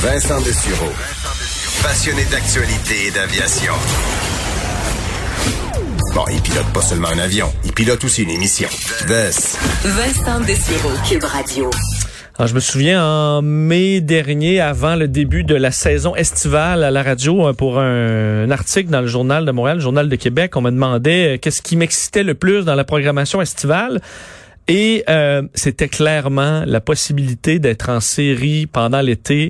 Vincent Dessureau. Passionné d'actualité et d'aviation. Bon, il pilote pas seulement un avion, il pilote aussi une émission. Vincent Dessureau, Cube Radio. Alors, je me souviens, en mai dernier, avant le début de la saison estivale à la radio, pour un article dans le Journal de Montréal, le Journal de Québec, on me demandait qu'est-ce qui m'excitait le plus dans la programmation estivale. Et c'était clairement la possibilité d'être en série pendant l'été.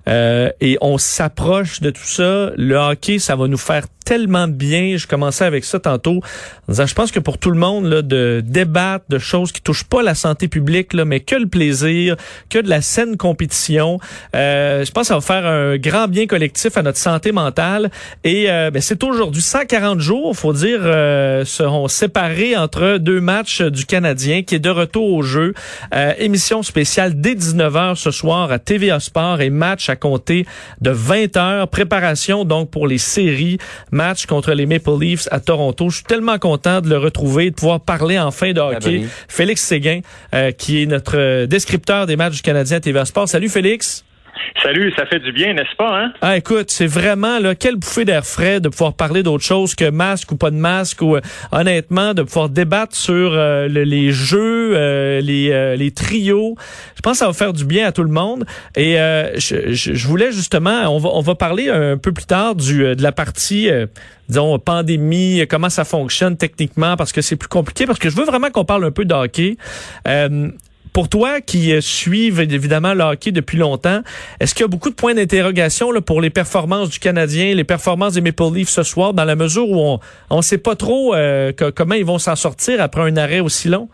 Et on s'approche de tout ça. Le hockey, ça va nous faire tellement de bien. Je commençais avec ça tantôt en disant, je pense que pour tout le monde, là, de débattre de choses qui touchent pas la santé publique, là, mais que le plaisir, que de la saine compétition, je pense que ça va faire un grand bien collectif à notre santé mentale. Et c'est aujourd'hui 140 jours, faut dire, seront séparés entre deux matchs du Canadien qui est de retour au jeu. Émission spéciale dès 19h ce soir à TVA Sport et match à compter de 20h. Préparation donc pour les séries. Match contre les Maple Leafs à Toronto. Je suis tellement content de le retrouver, de pouvoir parler enfin de hockey. Félix Séguin, qui est notre descripteur des matchs du Canadien à TVA Sport. Salut Félix. Salut, ça fait du bien, n'est-ce pas, hein? Ah, écoute, c'est vraiment, là, quelle bouffée d'air frais de pouvoir parler d'autre chose que masque ou pas de masque ou, honnêtement, de pouvoir débattre sur les jeux, les trios. Je pense que ça va faire du bien à tout le monde. Et je voulais justement, on va parler un peu plus tard de la partie, disons, pandémie, comment ça fonctionne techniquement, parce que c'est plus compliqué, parce que je veux vraiment qu'on parle un peu de hockey. Pour toi qui suivent évidemment le hockey depuis longtemps, est-ce qu'il y a beaucoup de points d'interrogation là, pour les performances du Canadien, les performances des Maple Leafs ce soir, dans la mesure où on sait pas trop comment ils vont s'en sortir après un arrêt aussi long?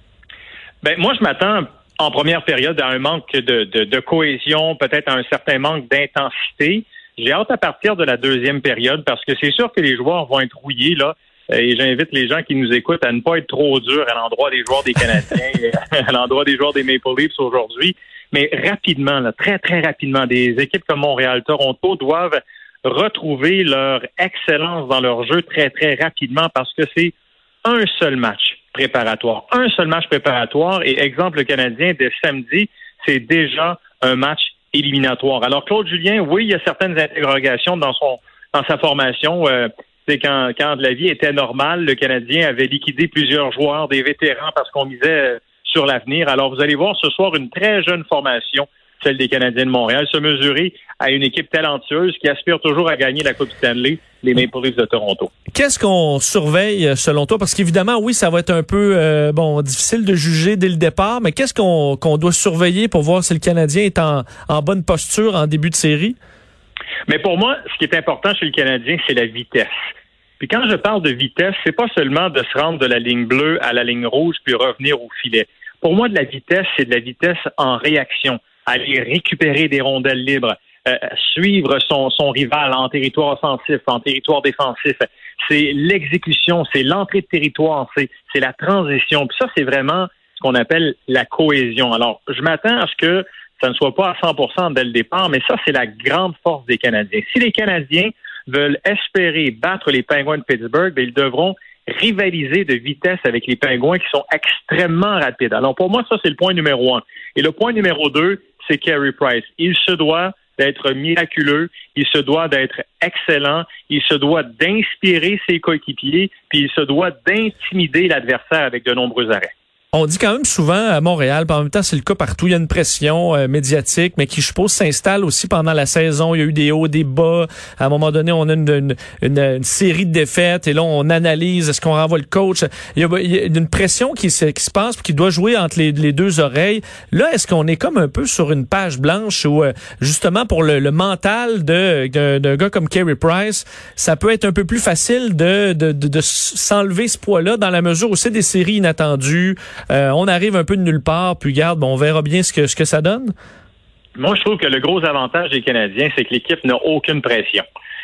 Ben moi, je m'attends en première période à un manque de cohésion, peut-être à un certain manque d'intensité. J'ai hâte à partir de la deuxième période parce que c'est sûr que les joueurs vont être rouillés là. Et j'invite les gens qui nous écoutent à ne pas être trop durs à l'endroit des joueurs des Canadiens et à l'endroit des joueurs des Maple Leafs aujourd'hui. Mais rapidement, là, très, très rapidement, des équipes comme Montréal, Toronto doivent retrouver leur excellence dans leur jeu très, très rapidement parce que c'est un seul match préparatoire. Un seul match préparatoire. Et exemple, le Canadien, dès samedi, c'est déjà un match éliminatoire. Alors, Claude Julien, oui, il y a certaines interrogations dans sa formation. C'est quand la vie était normale, le Canadien avait liquidé plusieurs joueurs, des vétérans, parce qu'on misait sur l'avenir. Alors, vous allez voir ce soir une très jeune formation, celle des Canadiens de Montréal, se mesurer à une équipe talentueuse qui aspire toujours à gagner la Coupe Stanley, les Maple Leafs de Toronto. Qu'est-ce qu'on surveille selon toi? Parce qu'évidemment, oui, ça va être un peu difficile de juger dès le départ, mais qu'est-ce qu'on doit surveiller pour voir si le Canadien est en bonne posture en début de série? Mais pour moi, ce qui est important chez le Canadien, c'est la vitesse. Puis quand je parle de vitesse, c'est pas seulement de se rendre de la ligne bleue à la ligne rouge puis revenir au filet. Pour moi, de la vitesse, c'est de la vitesse en réaction. Aller récupérer des rondelles libres, suivre son rival en territoire offensif, en territoire défensif. C'est l'exécution, c'est l'entrée de territoire, c'est la transition. Puis ça, c'est vraiment ce qu'on appelle la cohésion. Alors, je m'attends à ce que ça ne soit pas à 100% dès le départ, mais ça, c'est la grande force des Canadiens. Si les Canadiens veulent espérer battre les Penguins de Pittsburgh, bien, ils devront rivaliser de vitesse avec les Penguins qui sont extrêmement rapides. Alors, pour moi, ça, c'est le point numéro 1. Et le point numéro 2, c'est Carey Price. Il se doit d'être miraculeux, il se doit d'être excellent, il se doit d'inspirer ses coéquipiers, puis il se doit d'intimider l'adversaire avec de nombreux arrêts. On dit quand même souvent à Montréal, puis en même temps, c'est le cas partout, il y a une pression médiatique, mais qui, je suppose, s'installe aussi pendant la saison. Il y a eu des hauts, des bas. À un moment donné, on a une série de défaites, et là, on analyse, est-ce qu'on renvoie le coach? Il y a une pression qui se passe, puis qui doit jouer entre les deux oreilles. Là, est-ce qu'on est comme un peu sur une page blanche où, justement, pour le mental d'un gars comme Carey Price, ça peut être un peu plus facile de s'enlever ce poids-là, dans la mesure où c'est des séries inattendues. On arrive un peu de nulle part, puis regarde, on verra bien ce que ça donne. Moi, je trouve que le gros avantage des Canadiens, c'est que l'équipe n'a aucune pression.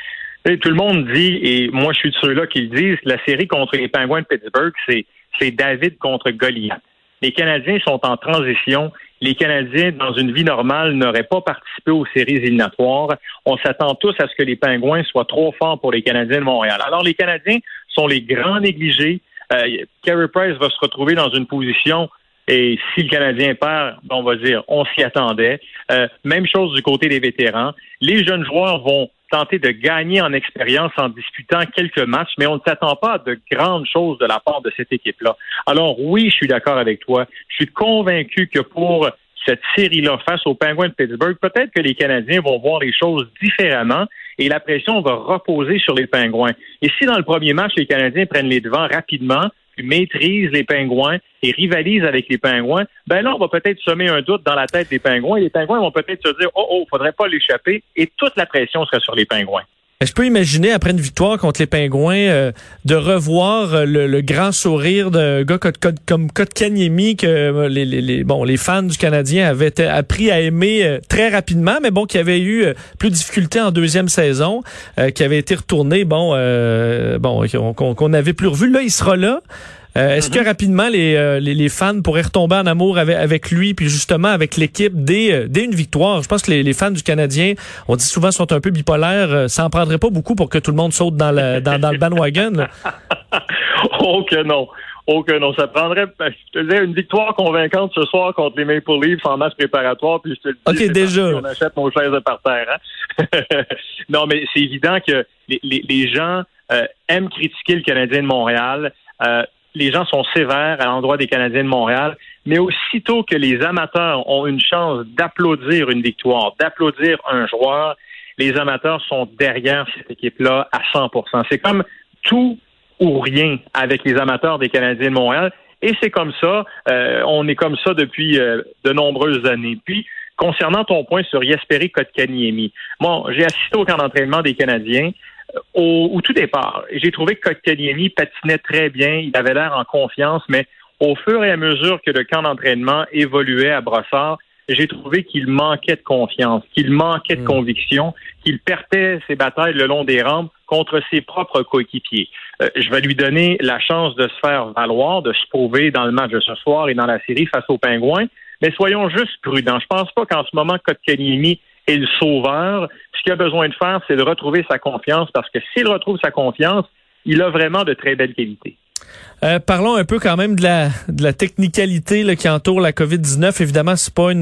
Et tout le monde dit, et moi je suis de ceux-là qui le disent, la série contre les Penguins de Pittsburgh, c'est David contre Goliath. Les Canadiens sont en transition. Les Canadiens, dans une vie normale, n'auraient pas participé aux séries éliminatoires. On s'attend tous à ce que les Penguins soient trop forts pour les Canadiens de Montréal. Alors, les Canadiens sont les grands négligés. Carey Price va se retrouver dans une position Et si le Canadien perd, on va dire, on s'y attendait. Même chose du côté des vétérans. Les jeunes joueurs vont tenter de gagner en expérience en disputant quelques matchs, mais on ne s'attend pas à de grandes choses de la part de cette équipe-là. Alors oui, je suis d'accord avec toi. Je suis convaincu que pour cette série-là face aux Penguins de Pittsburgh, peut-être que les Canadiens vont voir les choses différemment et la pression va reposer sur les Penguins. Et si dans le premier match, les Canadiens prennent les devants rapidement, maîtrisent les Penguins et rivalisent avec les Penguins, ben là, on va peut-être semer un doute dans la tête des Penguins et les Penguins vont peut-être se dire « Oh, faudrait pas l'échapper » et toute la pression sera sur les Penguins. Je peux imaginer, après une victoire contre les Pingouins, de revoir le grand sourire d'un gars comme Kotkaniemi que les fans du Canadien avaient appris à aimer très rapidement, mais bon, qui avait eu plus de difficultés en deuxième saison, qui avait été retourné, qu'on n'avait plus revu. Là, il sera là. Est-ce que rapidement les fans pourraient retomber en amour avec lui puis justement avec l'équipe dès une victoire? Je pense que les fans du Canadien, on dit souvent, sont un peu bipolaires. Ça en prendrait pas beaucoup pour que tout le monde saute dans le bandwagon. Là. Oh que non. Ça prendrait, je te disais, une victoire convaincante ce soir contre les Maple Leafs en match préparatoire, puis je te le dis, déjà. On achète nos chaises par terre. Hein? Non, mais c'est évident que les gens aiment critiquer le Canadien de Montréal. Les gens sont sévères à l'endroit des Canadiens de Montréal, mais aussitôt que les amateurs ont une chance d'applaudir une victoire, d'applaudir un joueur, les amateurs sont derrière cette équipe-là à 100%. C'est comme tout ou rien avec les amateurs des Canadiens de Montréal, et c'est comme ça, on est comme ça depuis de nombreuses années. Puis, concernant ton point sur Jesperi Kotkaniemi, j'ai assisté au camp d'entraînement des Canadiens. Au tout départ, j'ai trouvé que Kotkaniemi patinait très bien, il avait l'air en confiance, mais au fur et à mesure que le camp d'entraînement évoluait à Brossard, j'ai trouvé qu'il manquait de confiance, qu'il manquait de conviction, qu'il perdait ses batailles le long des rampes contre ses propres coéquipiers. Je vais lui donner la chance de se faire valoir, de se prouver dans le match de ce soir et dans la série face aux Pingouins, mais soyons juste prudents. Je pense pas qu'en ce moment, Kotkaniemi est le sauveur. Ce qu'il a besoin de faire, c'est de retrouver sa confiance, parce que s'il retrouve sa confiance, il a vraiment de très belles qualités. Parlons un peu quand même de la technicalité là, qui entoure la COVID-19. Évidemment, c'est pas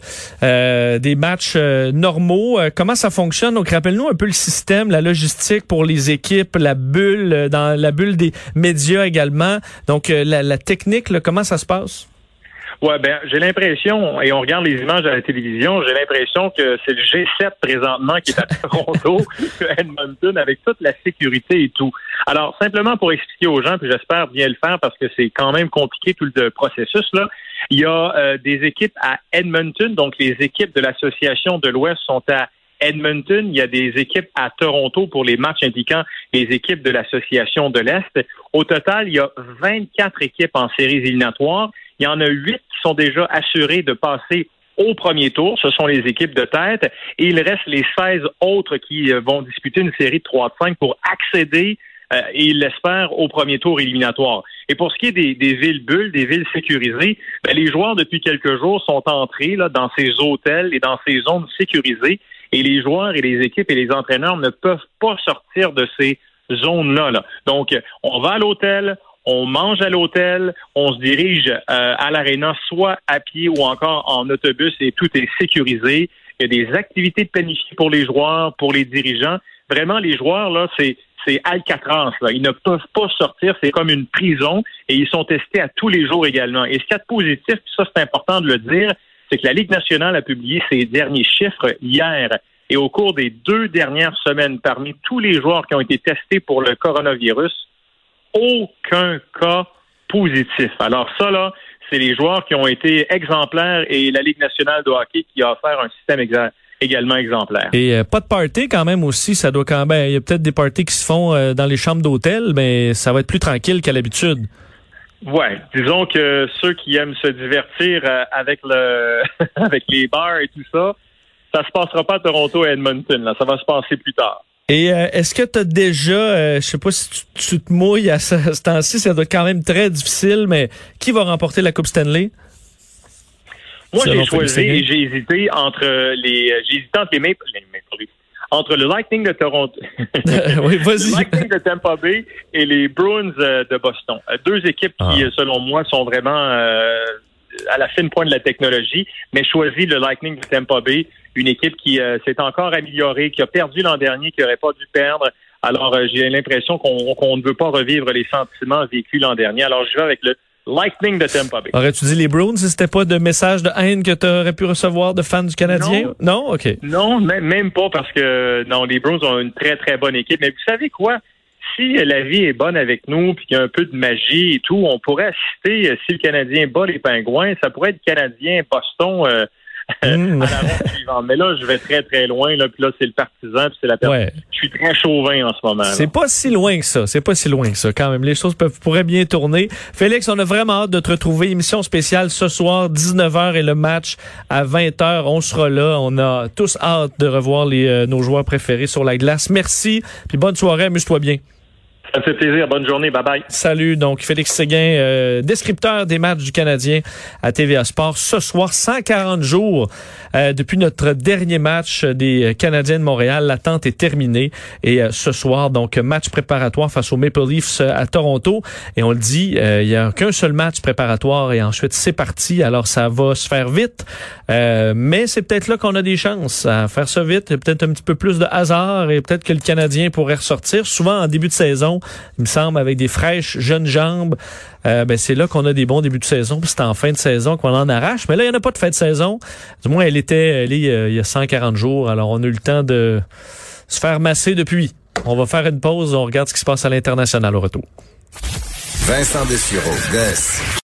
des matchs normaux. Comment ça fonctionne? Donc, rappelle-nous un peu le système, la logistique pour les équipes, la bulle, dans la bulle des médias également. Donc, la technique, là, comment ça se passe? Ouais, j'ai l'impression, et on regarde les images à la télévision, j'ai l'impression que c'est le G7 présentement qui est à Toronto, Edmonton, avec toute la sécurité et tout. Alors, simplement pour expliquer aux gens, puis j'espère bien le faire parce que c'est quand même compliqué tout le processus, là. Il y a des équipes à Edmonton, donc les équipes de l'Association de l'Ouest sont à Edmonton. Il y a des équipes à Toronto pour les matchs impliquant les équipes de l'Association de l'Est. Au total, il y a 24 équipes en séries éliminatoires. Il y en a 8 qui sont déjà assurées de passer au premier tour. Ce sont les équipes de tête. Et il reste les 16 autres qui vont disputer une série de 3-5 pour accéder, et ils l'espèrent, au premier tour éliminatoire. Et pour ce qui est des villes bulles, des villes sécurisées, les joueurs, depuis quelques jours, sont entrés là, dans ces hôtels et dans ces zones sécurisées. Et les joueurs et les équipes et les entraîneurs ne peuvent pas sortir de ces zones-là. Là. Donc, on va à l'hôtel, on mange à l'hôtel, on se dirige à l'aréna, soit à pied ou encore en autobus, et tout est sécurisé. Il y a des activités planifiées pour les joueurs, pour les dirigeants. Vraiment, les joueurs, là, c'est Alcatraz. Là. Ils ne peuvent pas sortir, c'est comme une prison, et ils sont testés à tous les jours également. Et ce qu'il y a de positif, puis ça, c'est important de le dire, c'est que la Ligue nationale a publié ses derniers chiffres hier. Et au cours des 2 dernières semaines, parmi tous les joueurs qui ont été testés pour le coronavirus, aucun cas positif. Alors ça, là, c'est les joueurs qui ont été exemplaires et la Ligue nationale de hockey qui a offert un système également exemplaire. Et pas de party quand même aussi, ça doit quand même... Il y a peut-être des parties qui se font dans les chambres d'hôtel, mais ça va être plus tranquille qu'à l'habitude. Ouais, disons que ceux qui aiment se divertir avec avec les bars et tout ça, ça se passera pas à Toronto et à Edmonton, là, ça va se passer plus tard. Et est-ce que tu as déjà, je sais pas si tu te mouilles à ce temps-ci, ça doit être quand même très difficile, mais qui va remporter la Coupe Stanley? Moi, j'ai choisi et j'ai hésité entre les Maple Leafs. Entre le Lightning de Toronto, oui, vas-y. le Lightning de Tampa Bay et les Bruins de Boston. 2 équipes qui, selon moi, sont vraiment à la fine pointe de la technologie, mais choisi le Lightning de Tampa Bay, une équipe qui s'est encore améliorée, qui a perdu l'an dernier, qui n'aurait pas dû perdre. Alors, j'ai l'impression qu'on ne veut pas revivre les sentiments vécus l'an dernier. Alors, je vais avec le Lightning de Tampa Bay. Aurais-tu dit les Bruins si c'était pas de message de haine que tu aurais pu recevoir de fans du Canadien? Non? OK. Non, même pas parce que les Bruins ont une très, très bonne équipe. Mais vous savez quoi? Si la vie est bonne avec nous puis qu'il y a un peu de magie et tout, on pourrait assister, si le Canadien bat les Pingouins, ça pourrait être Canadien-Boston à la ronde suivante. Mais là, je vais très, très loin. Là, puis là, c'est le partisan puis c'est la personne. Ouais. Je suis très chauvin en ce moment. C'est pas si loin que ça. C'est pas si loin que ça. Quand même, les choses pourraient bien tourner. Félix, on a vraiment hâte de te retrouver. Émission spéciale ce soir, 19h et le match à 20h. On sera là. On a tous hâte de revoir nos joueurs préférés sur la glace. Merci. Puis bonne soirée. Amuse-toi bien. Ça me fait plaisir. Bonne journée. Bye-bye. Salut. Donc, Félix Séguin, descripteur des matchs du Canadien à TVA Sport. Ce soir, 140 jours depuis notre dernier match des Canadiens de Montréal. L'attente est terminée. Et ce soir, donc, match préparatoire face aux Maple Leafs à Toronto. Et on le dit, il n'y a qu'un seul match préparatoire et ensuite, c'est parti. Alors, ça va se faire vite. Mais c'est peut-être là qu'on a des chances à faire ça vite. Peut-être un petit peu plus de hasard et peut-être que le Canadien pourrait ressortir. Souvent, en début de saison, il me semble, avec des fraîches jeunes jambes, c'est là qu'on a des bons débuts de saison. Puis c'est en fin de saison qu'on en arrache. Mais là, il n'y en a pas de fin de saison. Du moins, elle est il y a 140 jours. Alors, on a eu le temps de se faire masser depuis. On va faire une pause. On regarde ce qui se passe à l'international au retour. Vincent Dessureau,